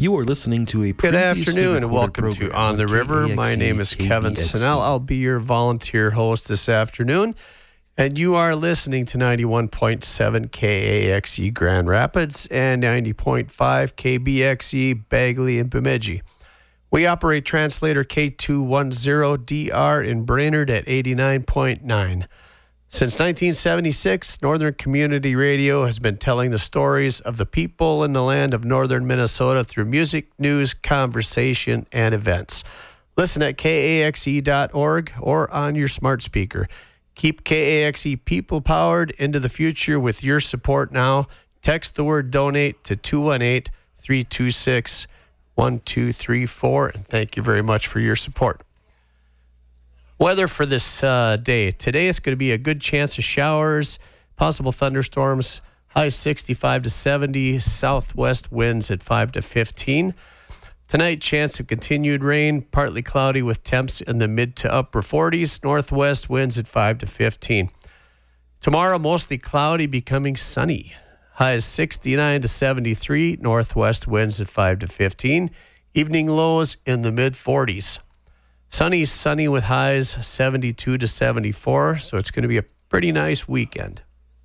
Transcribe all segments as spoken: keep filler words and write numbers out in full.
You are listening to a Good afternoon and welcome to On the River. My name is Kevin Snell. I'll be your volunteer host this afternoon. And you are listening to ninety-one point seven K A X E Grand Rapids and ninety point five K B X E Bagley and Bemidji. We operate translator K two ten D R in Brainerd at eighty-nine point nine. Since nineteen seventy-six, Northern Community Radio has been telling the stories of the people in the land of northern Minnesota through music, news, conversation, and events. Listen at K A X E dot org or on your smart speaker. Keep K A X E people-powered into the future with your support now. Text the word donate to two one eight, three two six, one two three four, and thank you very much for your support. Weather for this uh, day. Today is going to be a good chance of showers, possible thunderstorms, high sixty-five to seventy, southwest winds at five to fifteen. Tonight, chance of continued rain, partly cloudy with temps in the mid to upper forties, northwest winds at five to fifteen. Tomorrow, mostly cloudy, becoming sunny. Highs sixty-nine to seventy-three, northwest winds at five to fifteen. Evening lows in the mid forties. Sunny, sunny with highs seventy-two to seventy-four, so it's going to be a pretty nice weekend.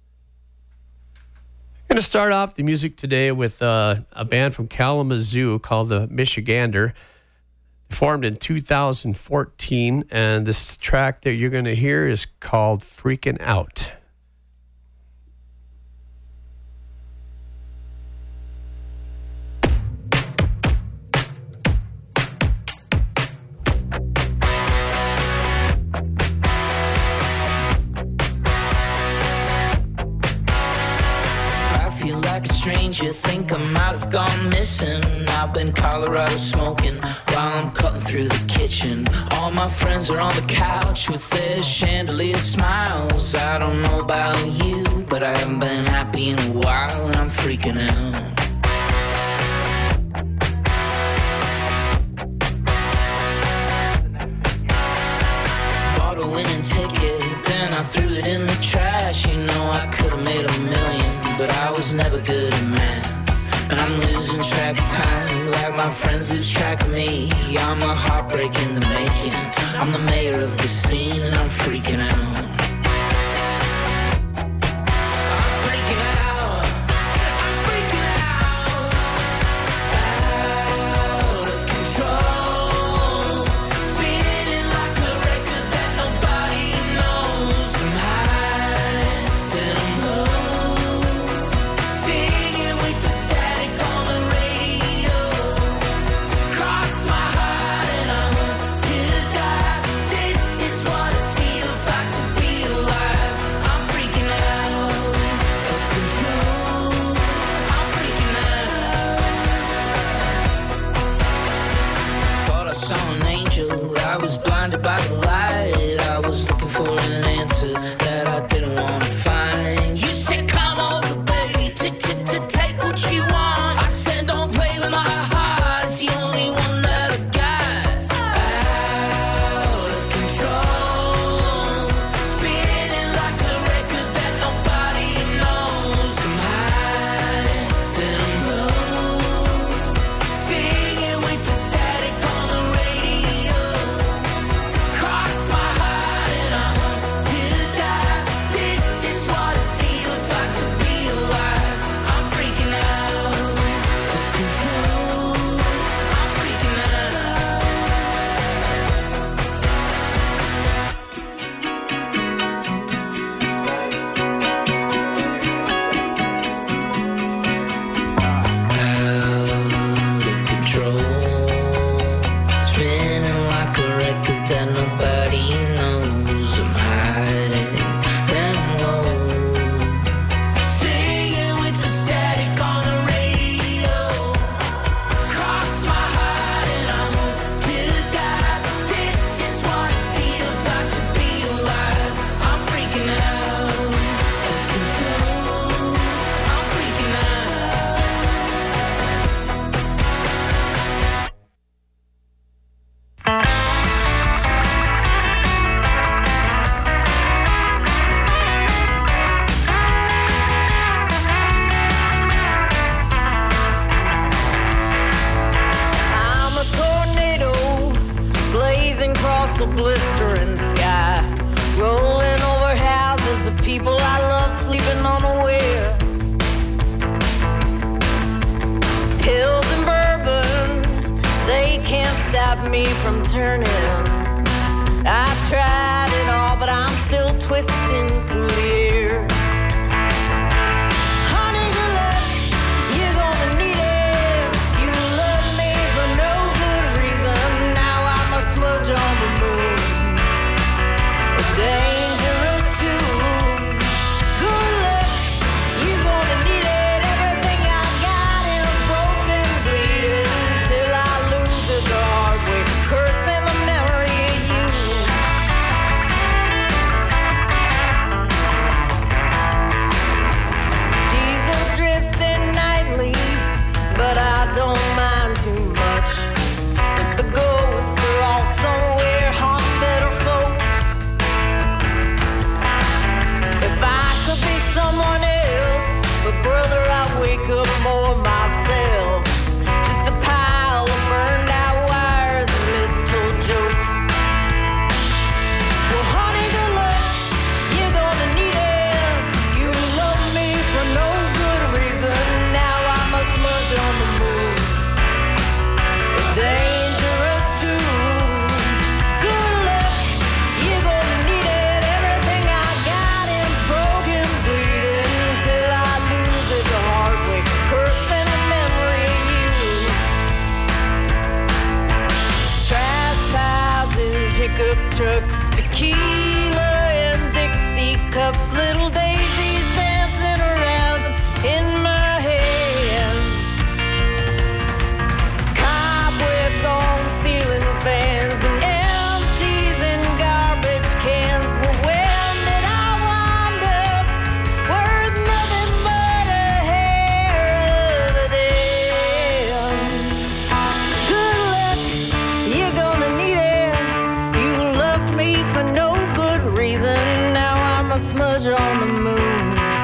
I'm going to start off the music today with uh, a band from Kalamazoo called the Michigander. Formed in two thousand fourteen, and this track that you're going to hear is called Freaking Out. You think I might have gone missing. I've been Colorado smoking while I'm cutting through the kitchen. All my friends are on the couch with their chandelier smiles. I don't know about you, but I haven't been happy in a while, and I'm freaking out. Bought a winning ticket, then I threw it in the trash. You know I could have made a million, but I was never good at math. And I'm losing track of time, like my friends lose track of me. I'm a heartbreak in the making. I'm the mayor of the scene, and I'm freaking out. By the light, I was looking for an answer that I didn't want to find. You said, come over, baby, to take what you want. I said, don't play with my heart, it's the only one that I've got. Out of control, spinning like a record that nobody knows. I'm high, then I'm low, singing with the static on the radio. Cross stop me from turning. I tried it all, but I'm still twisting through the air. Honey, good luck, you're gonna need it. You love me for no good reason. Now I'm a smudge on the moon. Dangerous too. Good luck, you're gonna need it. Everything I got is broken, bleeding till I lose it the hard way. Cursing the memory of you. Diesel drifts in nightly, but I don't mind too much. But the ghosts are all somewhere haunting better folks. If I could be someone else, but brother, I wake up more myself. Just a pile of burned out wires and mistold jokes. Well, honey, good luck, you're gonna need it. You love me for no good reason. Now I'm a smudge on the moon. Dangerous too. Good luck, you're gonna need it. Everything I got is broken, bleeding till I lose it the hard way. Cursing the memory of you. Trash piles in pickup trucks, tequila and Dixie cups, little daisies dancing around in my hand. Cobwebs on ceiling fans and empties in garbage cans. Well, when did I wind up worth nothing but a hair of a damn? Good luck, you're gonna need it. You loved me for no good reason. Now I'm a smudge on the moon.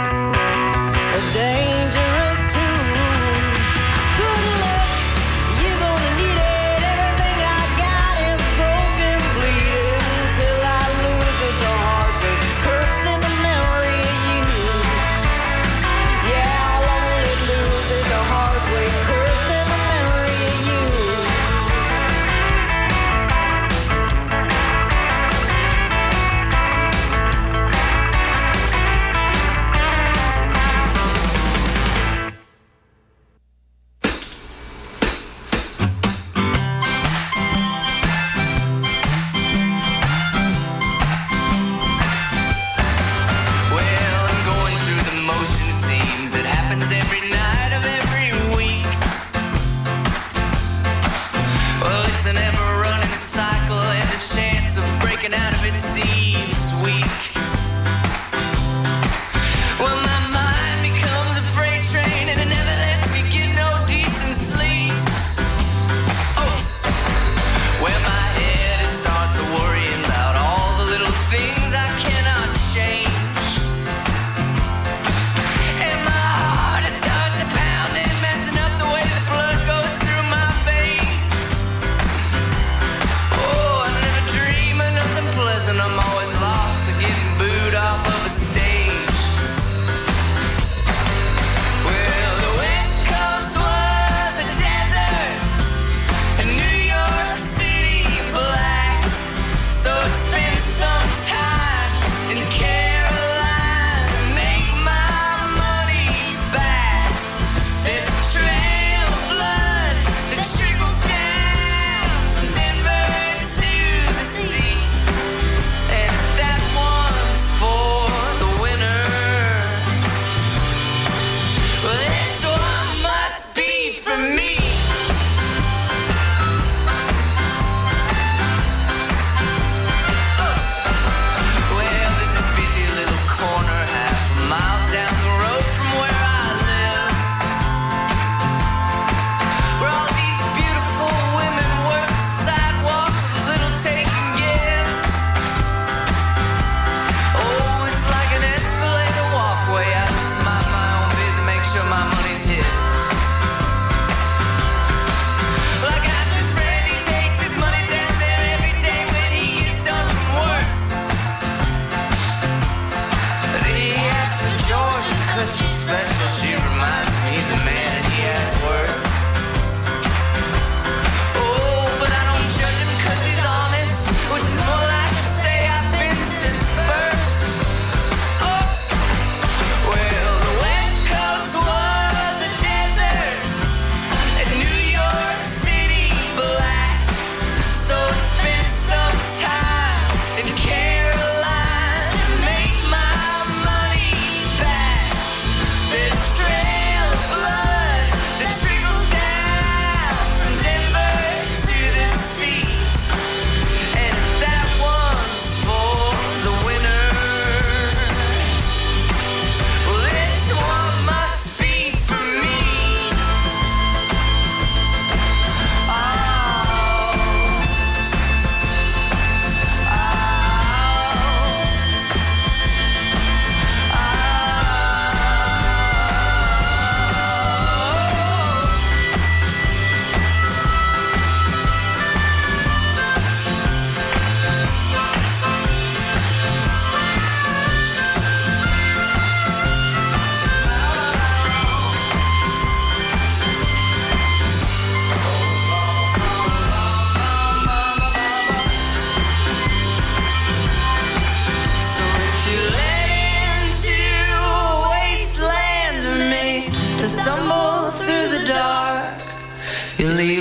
Dangerous too. Good luck, you're gonna need it. Everything I got is broken, bleeding till I lose it the hard way. Cursing the memory of you. Yeah, I'll only lose it the hard way. Cursing the memory of you. Well, I'm going through the motion, seems it happens every night of every week. Well, it's an ever-running cycle, and the chance of breaking out of it seems weak. Well, my mind becomes a freight train, and it never lets me get no decent sleep. Oh, where my head it starts worrying about all the little things I cannot change. And my heart it starts a pounding, messing up the way the blood goes through my veins. Oh, I never dream of nothing pleasant. I'm always lost or getting booed off of a stage. Well, the West Coast was a desert, and New York City black. So I spent some time in Carolina to make my money back. There's a trail of blood that trickles down from Denver to the sea, and that one's for the winner. Well, this one must be for me. Well, this is busy little corner half a mile down the road from where I live, where all these beautiful women work the sidewalk with a little take and give. Oh, it's like an escalator walkway. I just mind my own business, make sure my money's hid.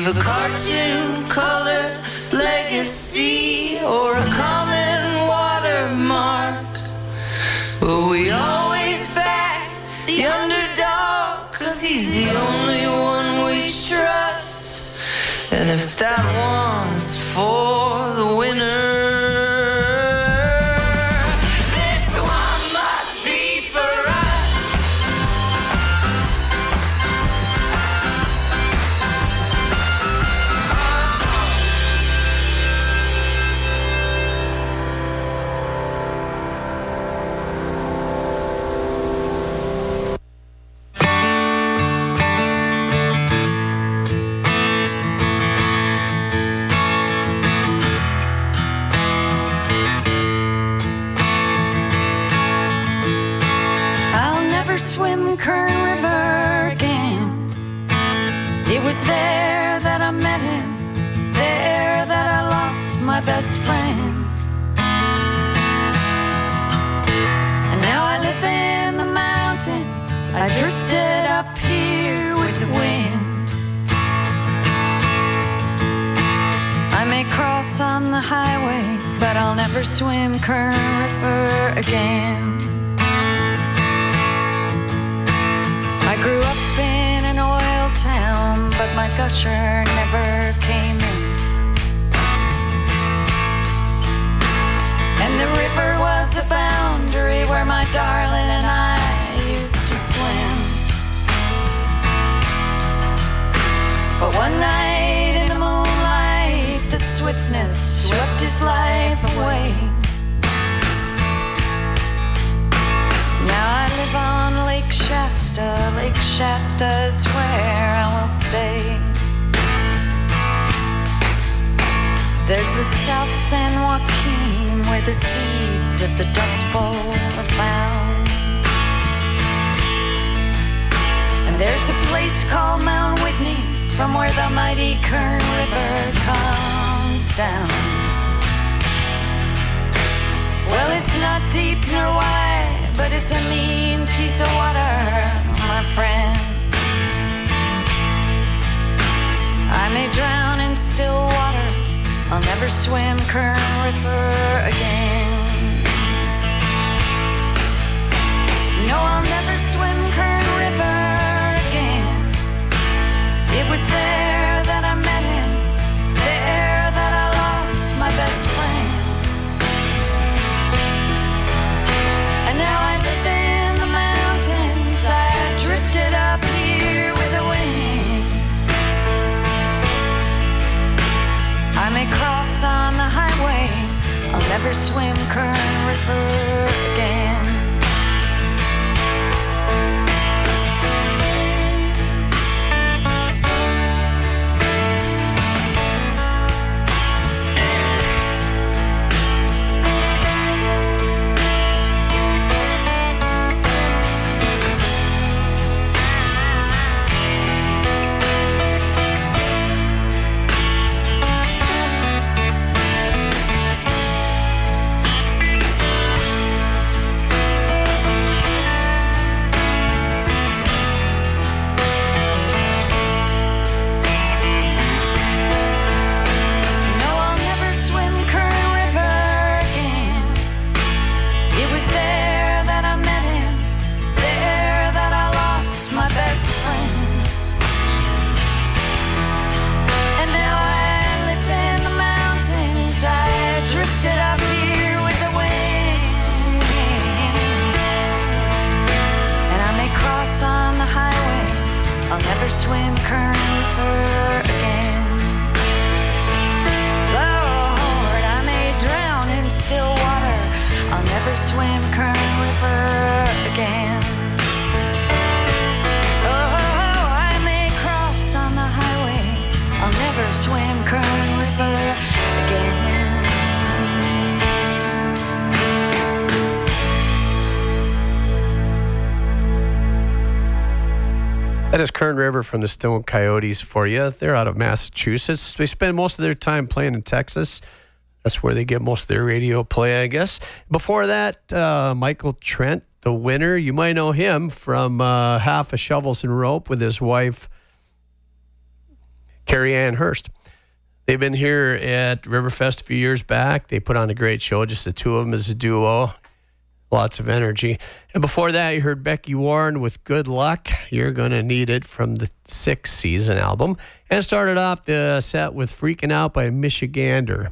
leave a cartoon colored legacy or a common watermark. But we always back the underdog, cause he's the only one we trust. And if that one's for the winner, best friend. And now I live in the mountains. I drifted up here with the wind. I may cross on the highway, but I'll never swim Kern River again. I grew up in an oil town, but my gusher never came in. And the river was the boundary where my darling and I used to swim. But one night in the moonlight, the swiftness swept his life away. Now I live on Lake Shasta. Lake Shasta's where I will stay. There's the South San Joaquin, where the seeds of the Dust Bowl are found. And there's a place called Mount Whitney, from where the mighty Kern River comes down. Well, it's not deep nor wide, but it's a mean piece of water, my friend. I may drown in still water, I'll never swim Kern River again. No, I'll never swim Kern River again. It was there that I met him, there that I lost my best friend. And now I live in the mountains, I drifted up here with the wind. I may cross on the highway, I'll never swim Kern River again. Swim Kern River again. Lord, I may drown in still water, I'll never swim Kern River again. Oh, I may cross on the highway, I'll never swim Kern River again. That is Kern River from the Stone Coyotes for you. They're out of Massachusetts. They spend most of their time playing in Texas. That's where they get most of their radio play, I guess. Before that, uh, Michael Trent, the winner. You might know him from uh, Half a Shovels and Rope with his wife, Carrie Ann Hurst. They've been here at Riverfest a few years back. They put on a great show, just the two of them as a duo. Lots of energy. And before that, you heard Becky Warren with Good Luck. You're Gonna Need It from the sixth season album. And started off the set with Freaking Out by Michigander.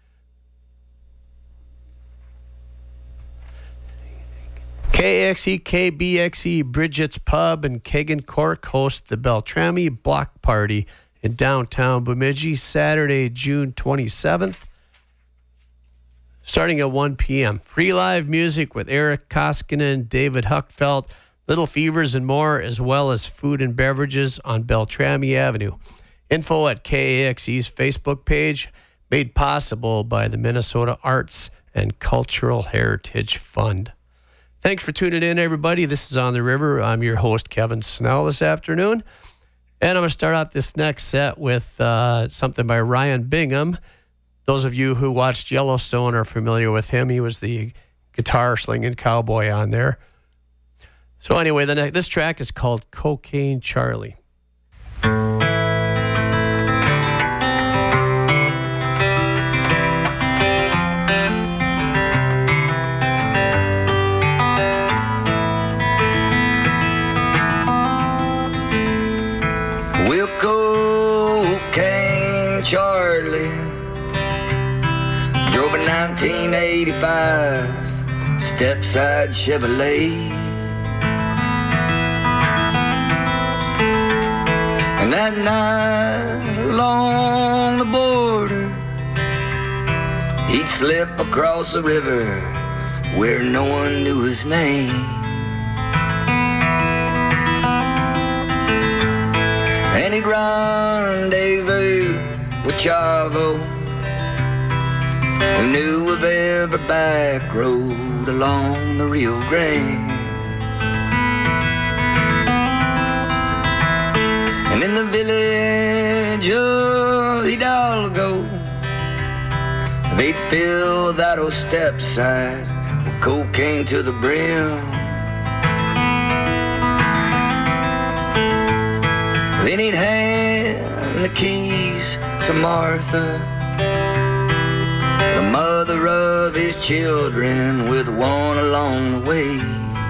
K X E, K B X E, Bridget's Pub in Kegan Cork host the Beltrami Block Party in downtown Bemidji, Saturday, June twenty-seventh, starting at one p.m. Free live music with Eric Koskinen, David Huckfeld, Little Fevers, and more, as well as food and beverages on Beltrami Avenue. Info at K A X E's Facebook page, made possible by the Minnesota Arts and Cultural Heritage Fund. Thanks for tuning in, everybody. This is On the River. I'm your host, Kevin Snell, this afternoon. And I'm going to start off this next set with uh, something by Ryan Bingham. Those of you who watched Yellowstone are familiar with him. He was the guitar-slinging cowboy on there. So anyway, the next, this track is called Cocaine Charlie. Well, Cocaine Charlie drove a nineteen eighty-five step-side Chevrolet, and that night along the border he'd slip across the river where no one knew his name. And he'd rendezvous with Chavo, who knew of every back road along the Rio Grande. And in the village of Hidalgo, they'd fill that old step-side with cocaine to the brim. Then he'd hand the keys to Martha, the mother of his children, with one along the way.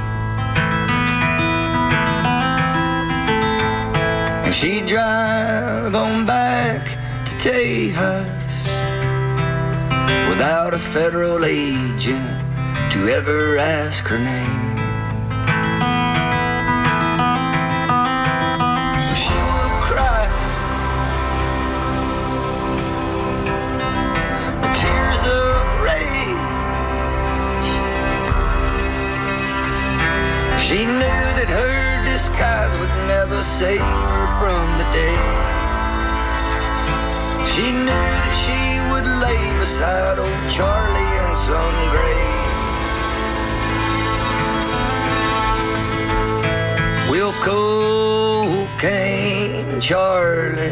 And she'd drive on back to Tejas without a federal agent to ever ask her name. She knew that her disguise would never save her from the dead. She knew that she would lay beside old Charlie in some grave. Well, Cocaine Charlie,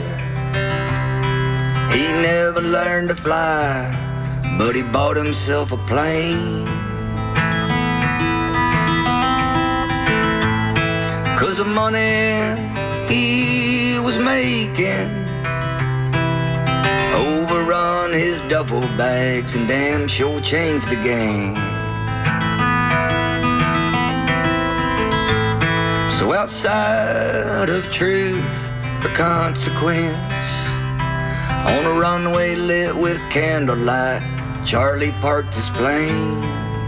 he never learned to fly, but he bought himself a plane. 'Cause the money he was making overrun his duffel bags and damn sure changed the game. So outside of truth or consequence, on a runway lit with candlelight, Charlie parked his plane.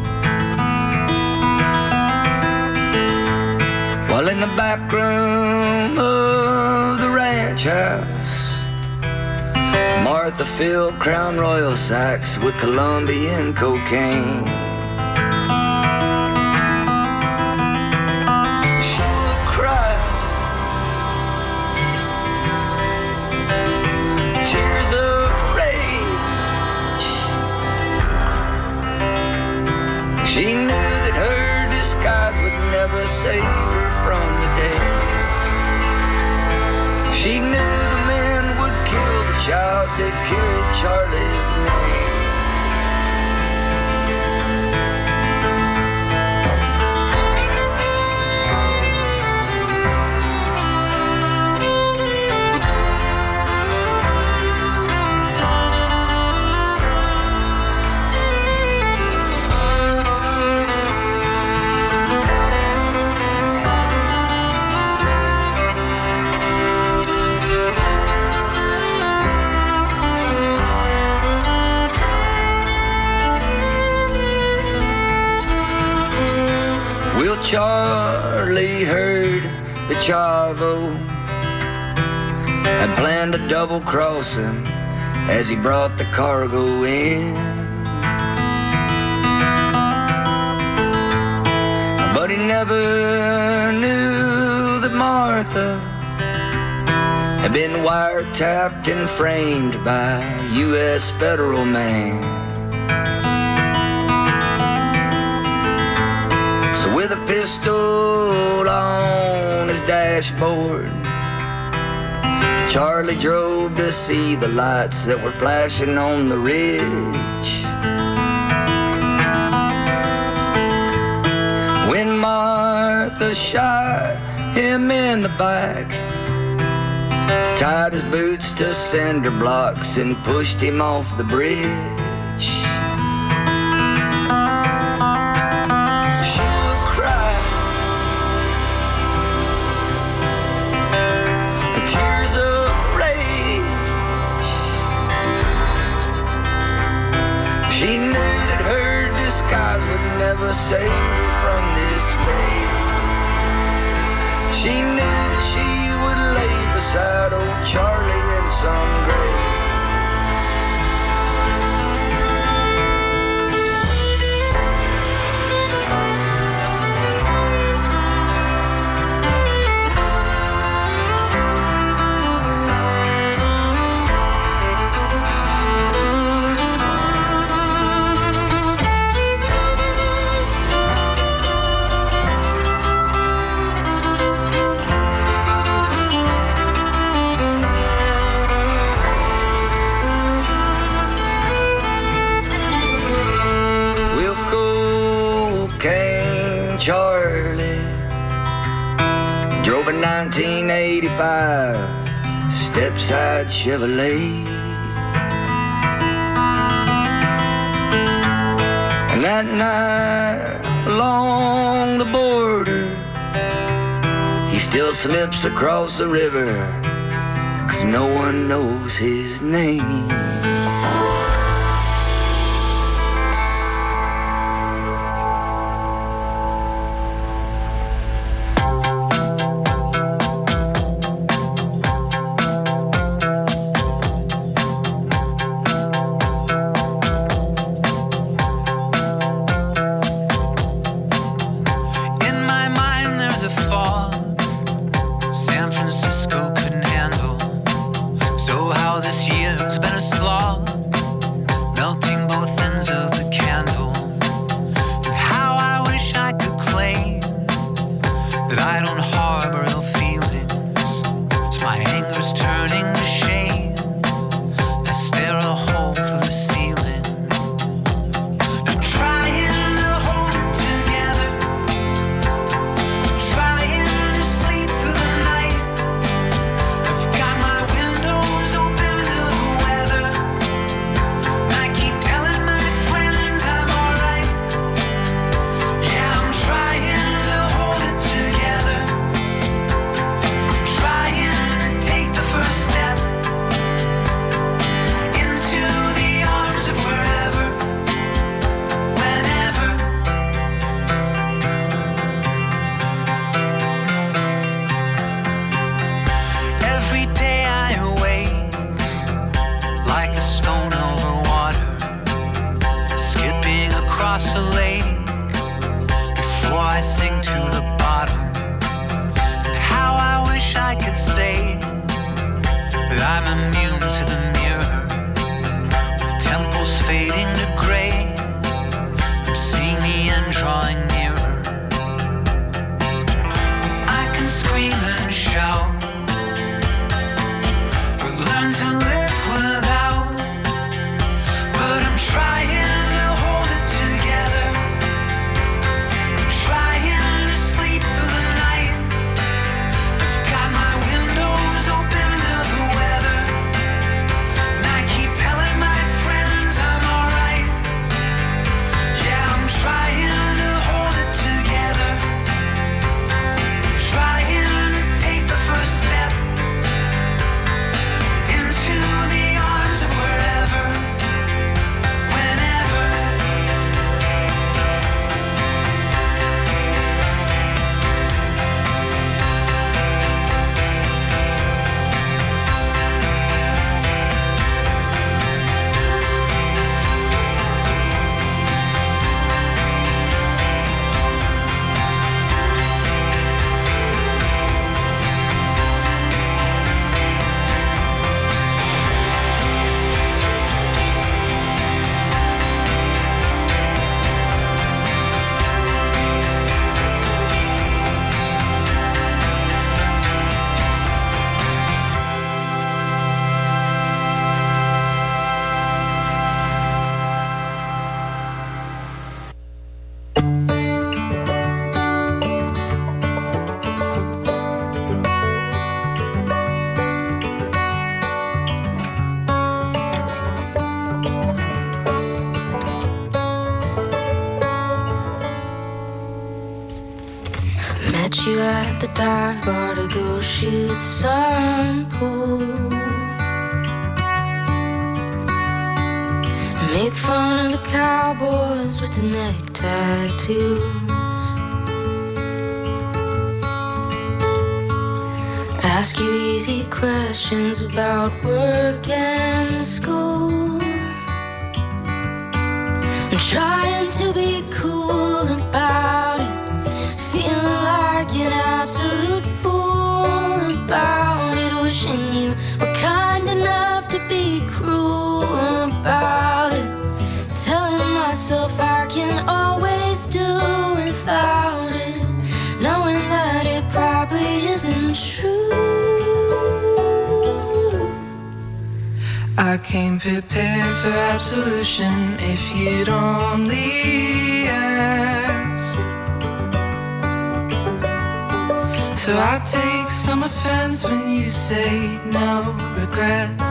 While in the back room of the ranch house, Martha filled Crown Royal sacks with Colombian cocaine. She would cry tears of rage. She knew that her disguise would never save her from the dead. She knew the men would kill the child that carried Charlie's name. Bravo had planned to double cross him as he brought the cargo in. But he never knew that Martha had been wiretapped and framed by a U S federal man. So with a pistol on his dashboard, Charlie drove to see the lights that were flashing on the ridge. When Martha shot him in the back, tied his boots to cinder blocks and pushed him off the bridge. She would cry, tears of rage. She knew that her disguise would never save her from this fate. She knew that she would lay beside old Charlie in some grave. Charlie drove a nineteen eighty-five step-side Chevrolet, and that night along the border he still slips across the river, 'cause no one knows his name. San Francisco couldn't handle. So how this year's been a slog. dive bar to go shoot some pool. Make fun of the cowboys with the neck tattoos. Ask you easy questions about work and school. I'm trying to be cool about it, feeling like an absolute fool about it, wishing you were kind enough to be cruel about it, telling myself I can always do without it, knowing that it probably isn't true. I came prepared for absolution if you'd only ask. So I take some offense when you say no regrets.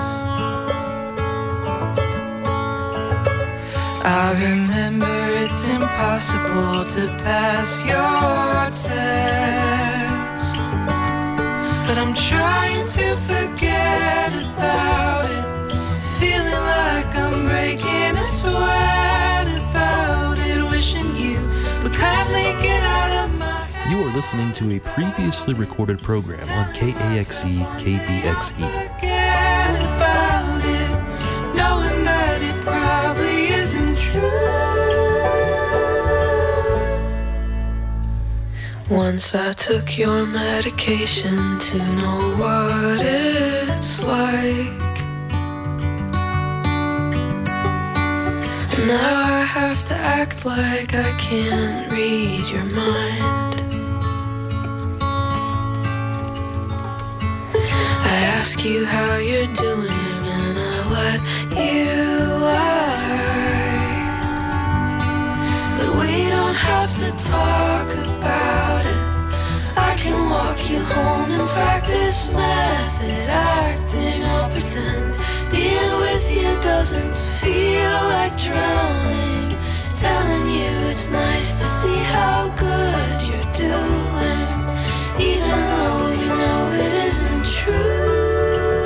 I remember it's impossible to pass your test, but I'm trying to forget about it, feeling like I'm breaking a sweat about it, wishing you would kindly get out of my head. You are listening to a previously recorded program on K A X E K B X E. Forget about it, knowing that it probably isn't true. Once I took your medication to know what it's like. Now I have to act like I can't read your mind. I ask you how you're doing and I let you lie. But we don't have to talk about it. I can walk you home and practice method acting. I'll pretend being with you doesn't feel like drowning, telling you it's nice to see how good you're doing, even though you know it isn't true.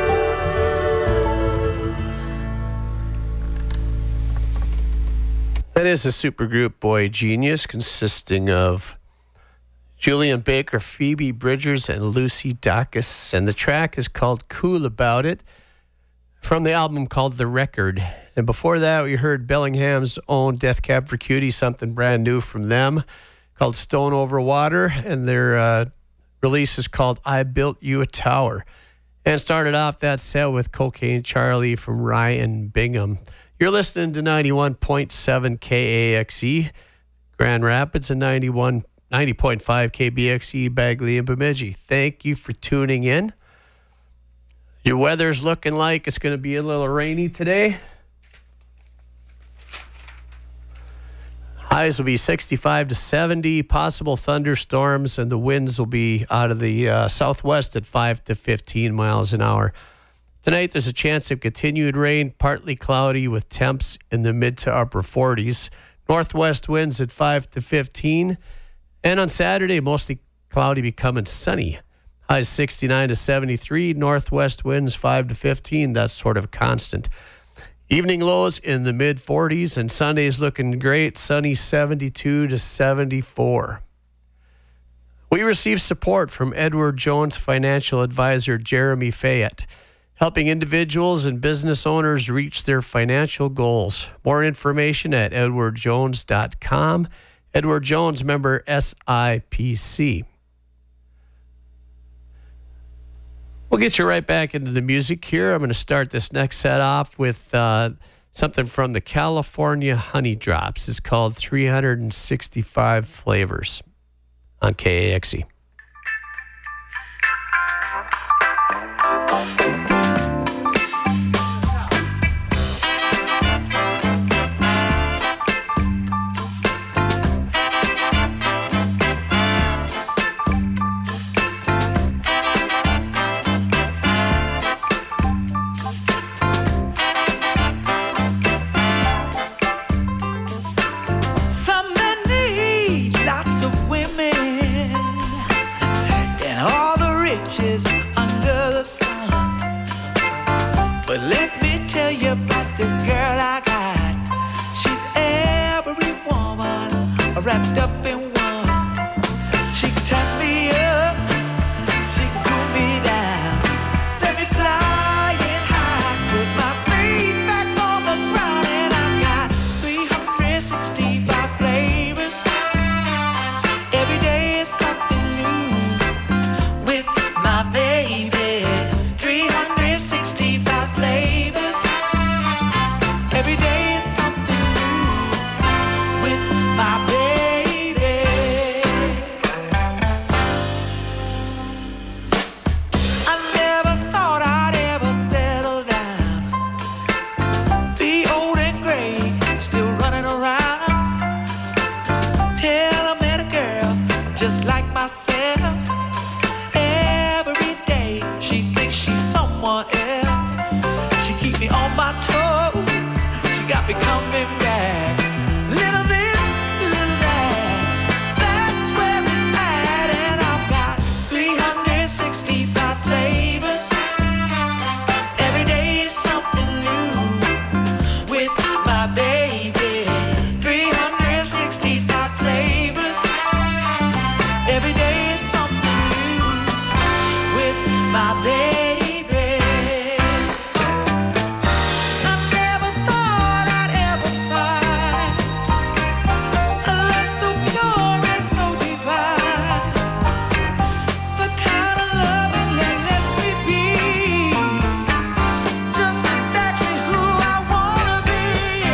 That is a supergroup Boy Genius, consisting of Julian Baker, Phoebe Bridgers, and Lucy Dacus. And the track is called Cool About It, from the album called The Record. And before that, we heard Bellingham's own Death Cab for Cutie, something brand new from them, called Stone Over Water. And their uh, release is called I Built You a Tower. And started off that set with Cocaine Charlie from Ryan Bingham. You're listening to ninety-one point seven K A X E, Grand Rapids, and ninety-one, ninety point five K B X E, Bagley and Bemidji. Thank you for tuning in. Your weather's looking like it's going to be a little rainy today. Highs will be sixty-five to seventy, possible thunderstorms, and the winds will be out of the uh, southwest at five to fifteen miles an hour. Tonight, there's a chance of continued rain, partly cloudy with temps in the mid to upper forties. Northwest winds at five to fifteen. And on Saturday, mostly cloudy becoming sunny. Highs sixty-nine to seventy-three. Northwest winds five to fifteen. That's sort of constant. Evening lows in the mid forties, and Sunday's looking great. Sunny seventy-two to seventy-four. We received support from Edward Jones financial advisor Jeremy Fayette, helping individuals and business owners reach their financial goals. More information at edward jones dot com. Edward Jones, member S I P C. We'll get you right back into the music here. I'm going to start this next set off with uh, something from the California Honey Drops. It's called three hundred sixty-five Flavors on K A X E. Some men need lots of women. might be coming back. Little this, little that, that's where it's at. And I've got three hundred sixty-five flavors. Every day is something new with my baby. three hundred sixty-five flavors. Every day is something new with my baby. I never thought I'd ever find a love so pure and so divine, the kind of loving that lets me be just exactly who I wanna be.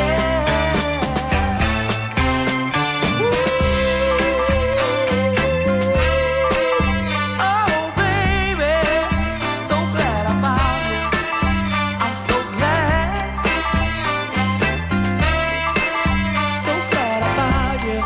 Oh baby, so glad I found you. I'm so glad, so glad I found you.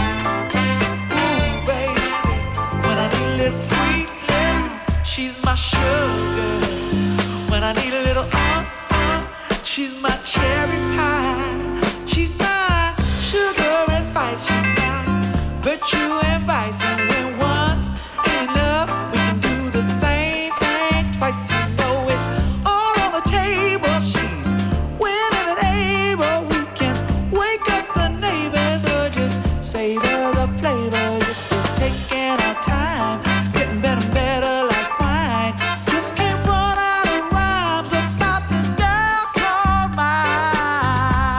Ooh baby, when I need a little sweetness, she's my sugar. When I need a little uh, uh, she's my cherry pie. She's my sugar and spice. She's my virtue and vice. And when once ain't enough, we can do the same thing twice. You know it's all on the table. She's winning and able. We can wake up the neighbors or just savor the flavor. Just taking our time, getting better and better like wine. Just can't run out of rhymes about this girl called mine.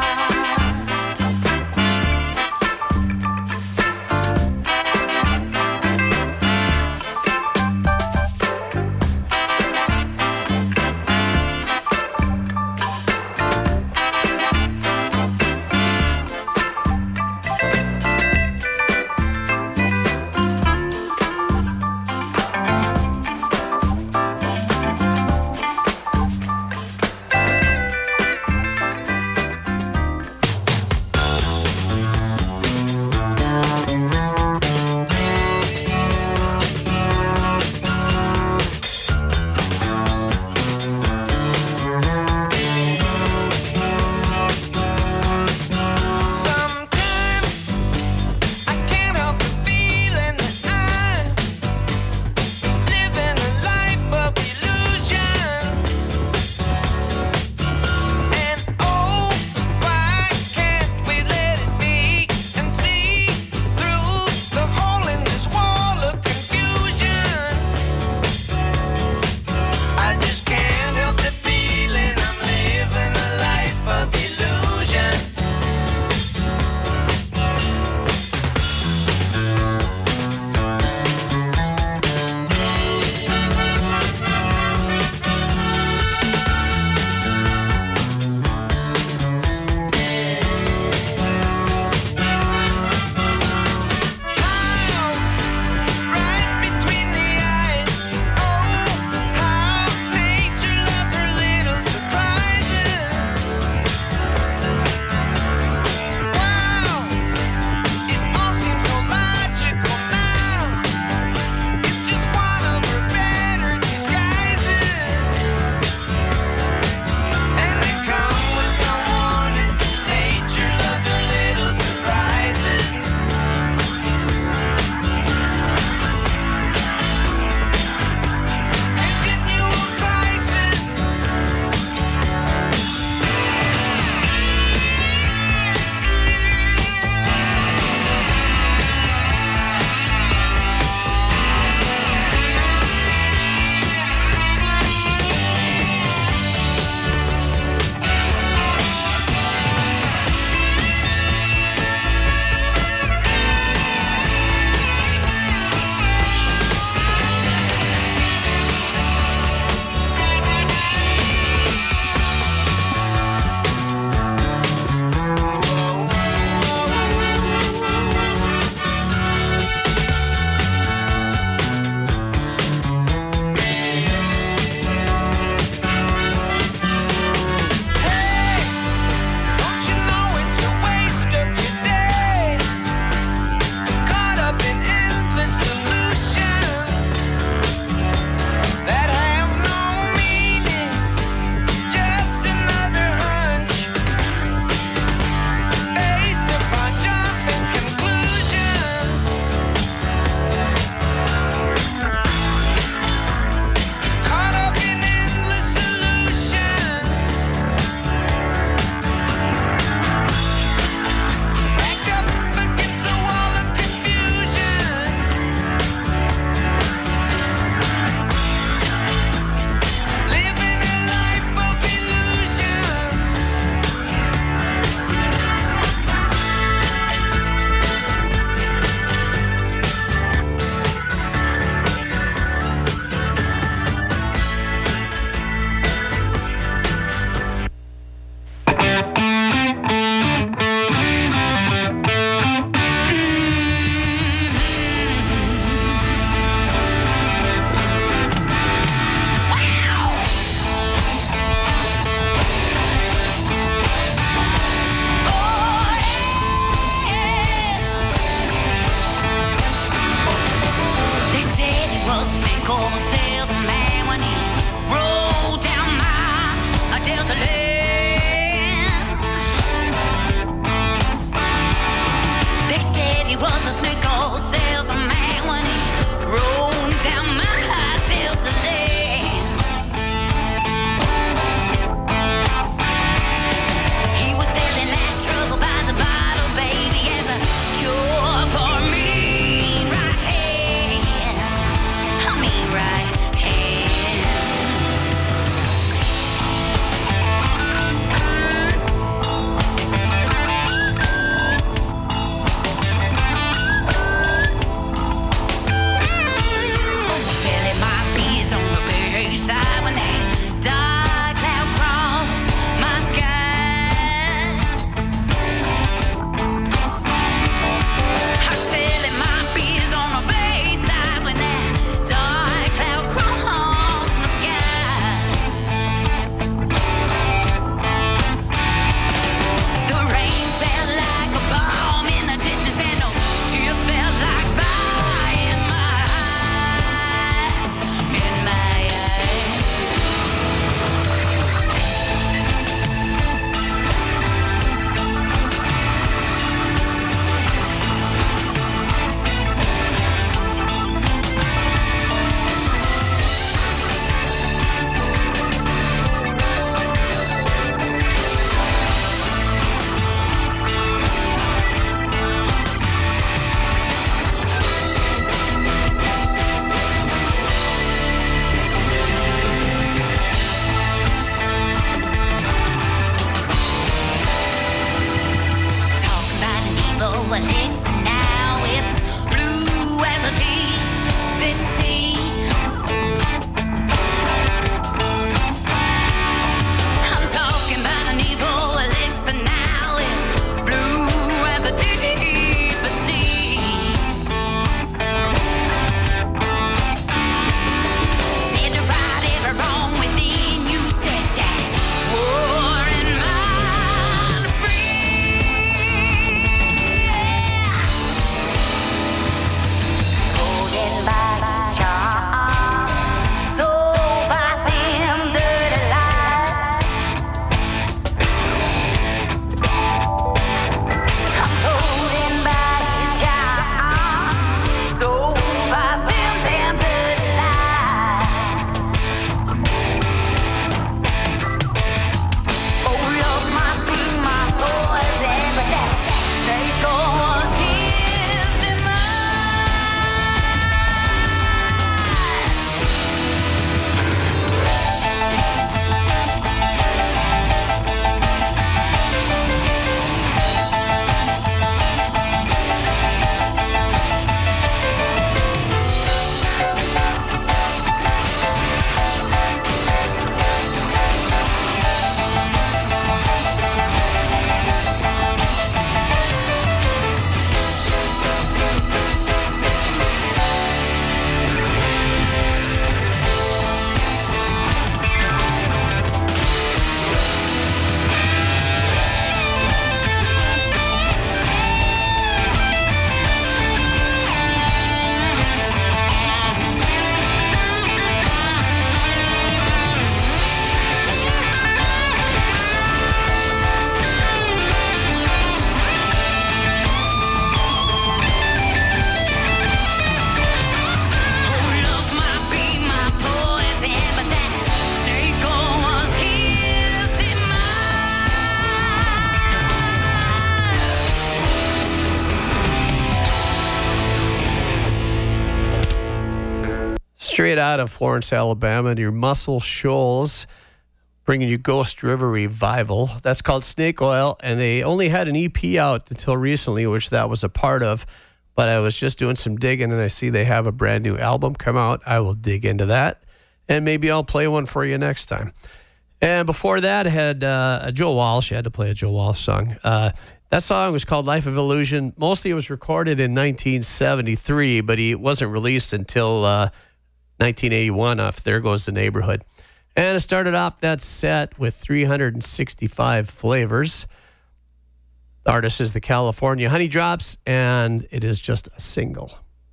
Straight out of Florence, Alabama, your Muscle Shoals, bringing you Ghost River Revival. That's called Snake Oil, and they only had an E P out until recently, which that was a part of. But I was just doing some digging, and I see they have a brand new album come out. I will dig into that, and maybe I'll play one for you next time. And before that, I had uh, Joe Walsh. I had to play a Joe Walsh song. Uh, that song was called Life of Illusion. Mostly it was recorded in nineteen seventy-three, but he wasn't released until uh, nineteen eighty-one off There Goes the Neighborhood. And it started off that set with three hundred sixty-five flavors. The artist is the California Honey Drops, and it is just a single.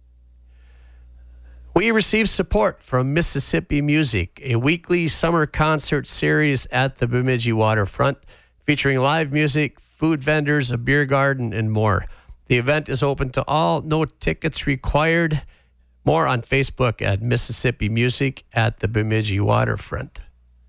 We received support from Mississippi Music, a weekly summer concert series at the Bemidji Waterfront, featuring live music, food vendors, a beer garden, and more. The event is open to all, no tickets required. More on Facebook at Mississippi Music at the Bemidji Waterfront.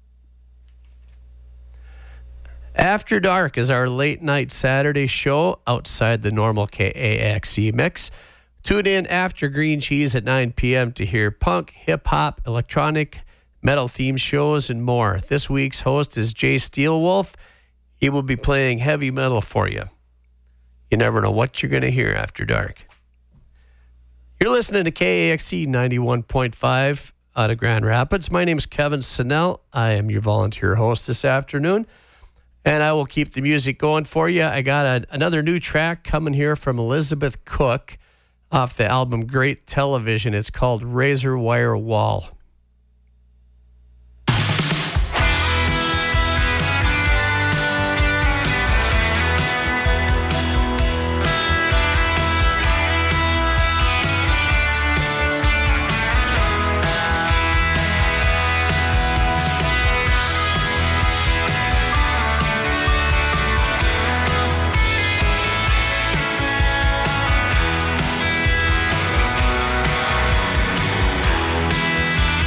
After Dark is our late night Saturday show outside the normal K A X E mix. Tune in after Green Cheese at nine p.m. to hear punk, hip-hop, electronic, metal-themed shows, and more. This week's host is Jay Steelwolf. He will be playing heavy metal for you. You never know what you're going to hear after dark. You're listening to K A X E ninety-one point five out of Grand Rapids. My name is Kevin Sinnell. I am your volunteer host this afternoon, and I will keep the music going for you. I got a, another new track coming here from Elizabeth Cook off the album Great Television. It's called Razor Wire Wall. Thank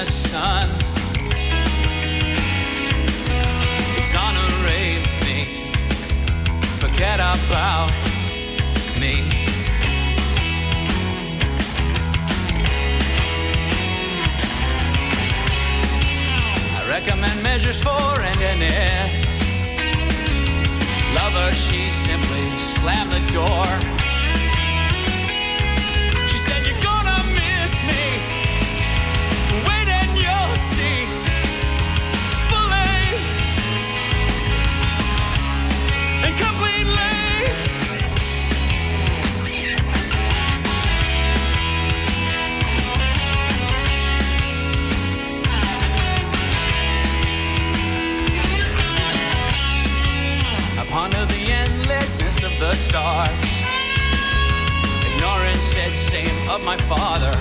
the sun. Exonerate me, forget about me. I recommend measures for ending it. Lover, she simply slammed the door. She said, you're gonna miss me. Wait and you'll see. Fully and completely. Ponder the endlessness of the stars. Ignorance said same of my father.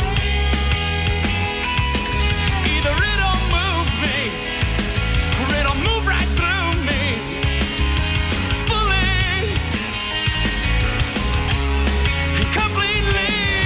Either it'll move me, or it'll move right through me. Fully and completely.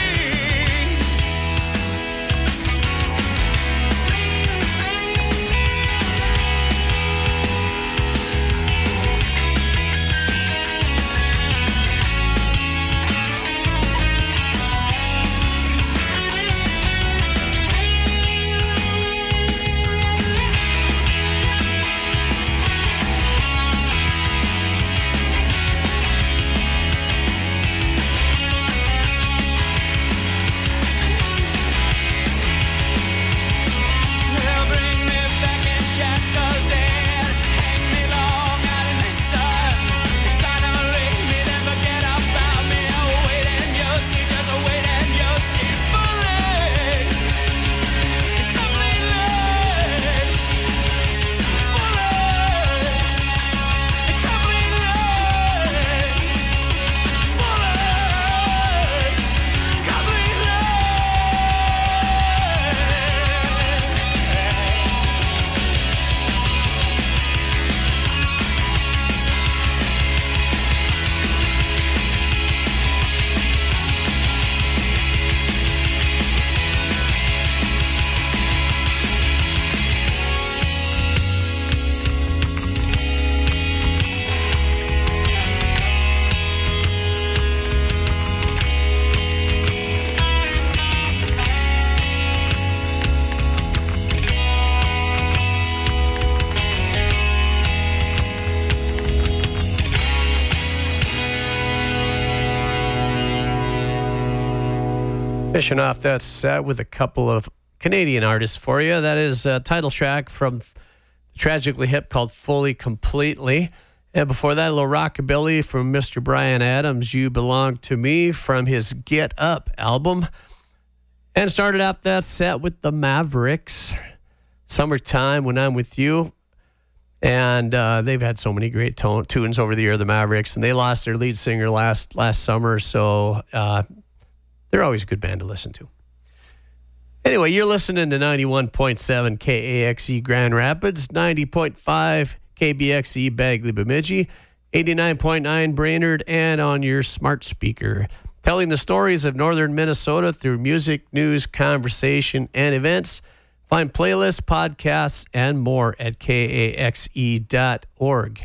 Finishing off that set with a couple of Canadian artists for you. That is a title track from Tragically Hip called Fully Completely. And before that, a little rockabilly from Mister Bryan Adams, You Belong to Me, from his Get Up album. And started off that set with the Mavericks, Summertime When I'm With You. And uh, they've had so many great tone, tunes over the year, the Mavericks, and they lost their lead singer last last summer, so uh, they're always a good band to listen to. Anyway, you're listening to ninety-one point seven K A X E Grand Rapids, ninety point five K B X E Bagley Bemidji, eighty-nine point nine Brainerd, and on your smart speaker. Telling the stories of northern Minnesota through music, news, conversation, and events. Find playlists, podcasts, and more at K A X E dot org.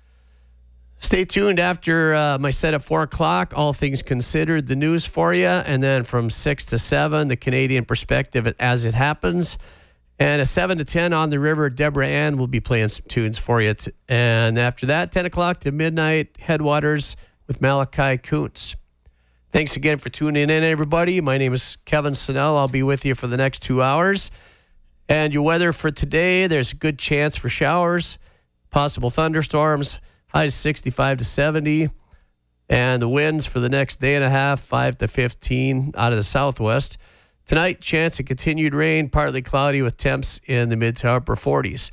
Stay tuned after uh, my set at four o'clock, All Things Considered, the news for you. And then from six to seven, the Canadian perspective as it happens. And at seven to ten on the river, Deborah Ann will be playing some tunes for you. And after that, ten o'clock to midnight, Headwaters with Malachi Kuntz. Thanks again for tuning in, everybody. My name is Kevin Snell. I'll be with you for the next two hours. And your weather for today, there's a good chance for showers, possible thunderstorms, highs sixty-five to seventy. And the winds for the next day and a half, five to fifteen out of the southwest. Tonight, chance of continued rain, partly cloudy with temps in the mid to upper forties.